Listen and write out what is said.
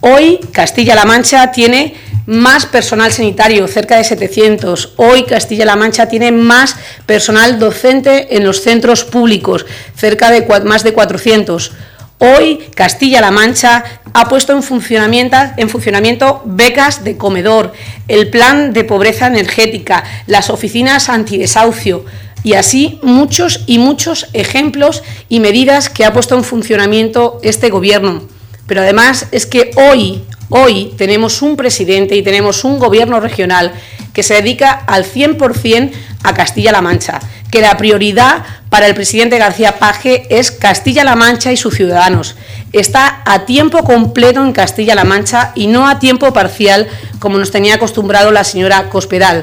Hoy Castilla-La Mancha tiene más personal sanitario, cerca de 700. Hoy Castilla-La Mancha tiene más personal docente en los centros públicos, cerca de más de 400. Hoy Castilla-La Mancha ha puesto en funcionamiento becas de comedor, el plan de pobreza energética, las oficinas antidesahucio y así muchos y muchos ejemplos y medidas que ha puesto en funcionamiento este gobierno. Pero además es que hoy tenemos un presidente y tenemos un gobierno regional que se dedica al 100% a Castilla-La Mancha, que la prioridad para el presidente García Paje es Castilla-La Mancha y sus ciudadanos. Está a tiempo completo en Castilla-La Mancha y no a tiempo parcial, como nos tenía acostumbrado la señora Cospedal.